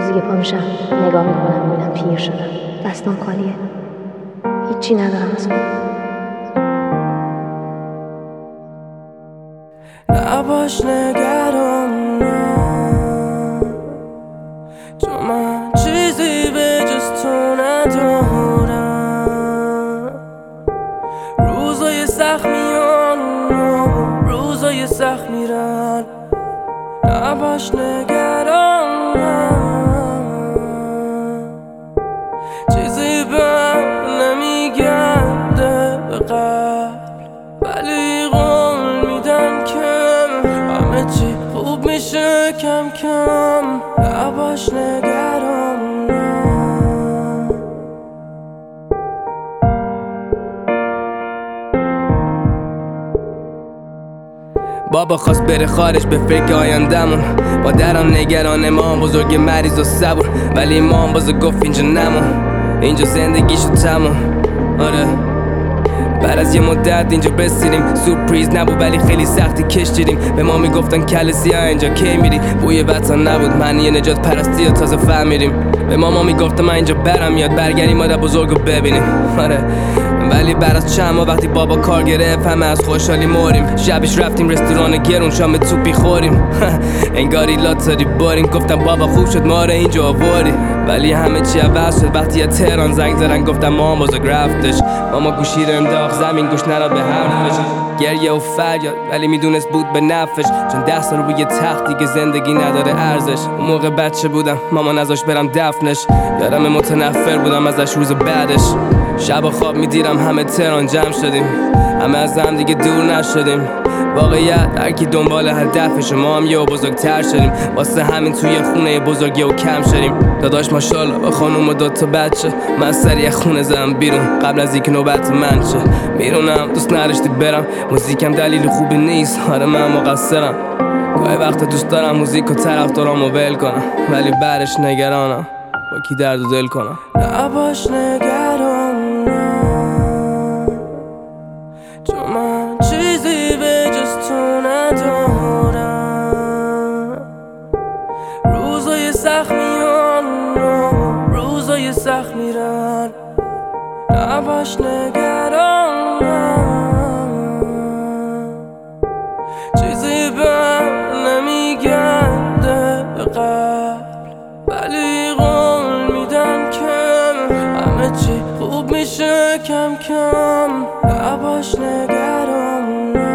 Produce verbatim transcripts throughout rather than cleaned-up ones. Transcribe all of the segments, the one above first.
روزی که پا میشم نگاه میکنم میبینم پیر شدم، دستان خالیه، هیچی ندارم از خودم. نباش نگران چون من چیزی به جز تو ندارم. روزای سخت میان روزای سخت میرن، نباش نگران چیزی به نمیگرده به قلب، ولی قول میدم که همه چی خوب میشه کم کم. نباش نگران بابا خواست بره خارج به فکر آیندمون، مادرم نگران ما بزرگ مریض و صبور، ولی ما بزرگ گفت اینجا نمون، اینجا زندگیشو تموم. آره بعد از یه مدت اینجا بسیریم، سورپریز نبود ولی خیلی سختی کشیدیم. به ما میگفتن کل سیاه اینجا کی میری، بوی وطن نبود معنی نجات پرستی و تازه فهمیدیم. به ماما میگفتم من اینجا برم یاد برگردیم مادر بزرگو ببینیم. آره ولی بعد از چند ماه وقتی بابا کار گرفت همه از خوشحالی مریم. شبش رفتیم رستوران گرون شام توپی خوریم انگاری لاتاری باریم. گفتم بابا خوب شد ما رو اینجا آوردی، ولی همه چی عوض شد وقتی از تهران زنگ زدن گفتم ماما بزرگ رفتش. ماما گوشی رو انداخت زمین گوش نداد به حرفش، گریه و فریاد ولی میدونست بود به نفعش، چون ده سال روی تختی که زندگی نداره ارزش. اون موقع بچه بودم ماما نذاشت برم دفنش، یادم متنفر بودم ازش روز بعدش. شب خواب میدیرم همه تهران جمع شدیم، همه از هم دیگه دور نشدیم. واقعیت هر کی دنبال هدفشه، ما هم یه بزرگتر شدیم، واسه همین توی خونه بزرگی و کم شدیم. داداش ماشاءالله با خانوم و دوتا بچه، من سریع خونه زدم بیرون قبل از اینکه نوبت من شه. میرونم دوست نداشتی برم، موزیکم دلیل خوبی نیست، آره من مقصرم. گاهی وقتا دوست دارم موزیک و طرفدارامو ول کنم، ولی بعدش نگرانم با کی درد و دل کنم. نباش نگران چون من چیزی به جز تو ندارم. روزای سخت میان روزای سخت میرن، نباش نگران چیزی به نمیگرده به قلب، ولی قول میدم که همه چی خوب میشه کم کم. نباش نگران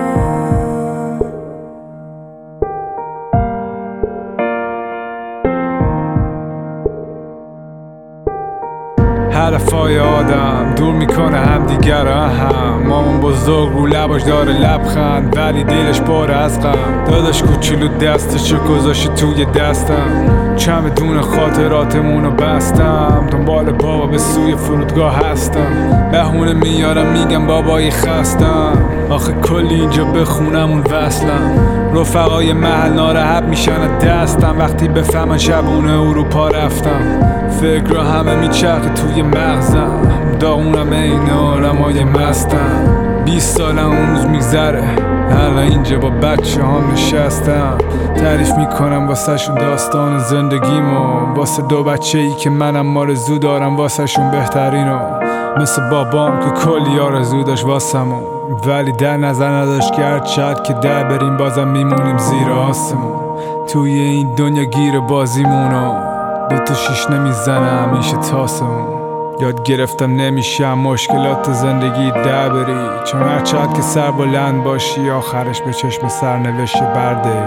حرفای آدم دور میکنه هم دیگر هم. مامان بزرگ رو لباش داره لبخند ولی دلش پاره از غم. داداش کوچولو دستشو گذاشت توی دستم، چمدون خاطراتمونو بستم. دنبال بابا به سوی فرودگاه هستم، بهونه میارم میگم بابایی خستم. آخه کلی اینجا بخونم اون وصلم، رفقای محل ناراحت میشن دستم وقتی بفهمن شبونه اروپا رفتم. فکر همه میچرخه توی مغزم، داغونم این آرمای مستم. بیست سالم اون روز میگذره، حالا اینجا با بچه هم نشستم. تعریف میکنم واسه شون داستان زندگیمو، واسه دو بچه ای که منم آرزو دارم واسه شون بهترینو. مثل بابام که کلی آرزو داشت واسمون، ولی در نظر نداشت که هر چقدر که در بریم بازم میمونیم زیر آسمون. توی این دنیا گیر بازیمونو دوتا شیش نمیزنه همیشه تاسمون. یاد گرفتم نمیشم مشکلات زندگی در بری، چون هر چقدر که سر بلند باشی آخرش به چشم سرنوشت برده.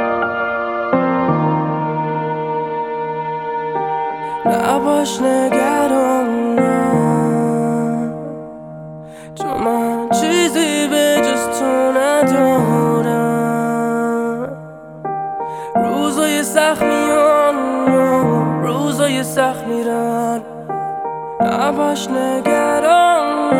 نباش نگران چون من چیزی به جز تو ندارم. روزای سخت میان روزای سخت میرن، نباش نگران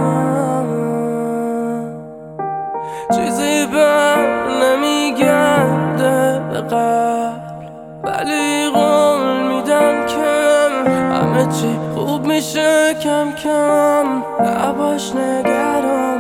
چیزی به نمیگرده به قلب، ولی قول میدم که همه چی خوب میشه کم کم. نباش نگران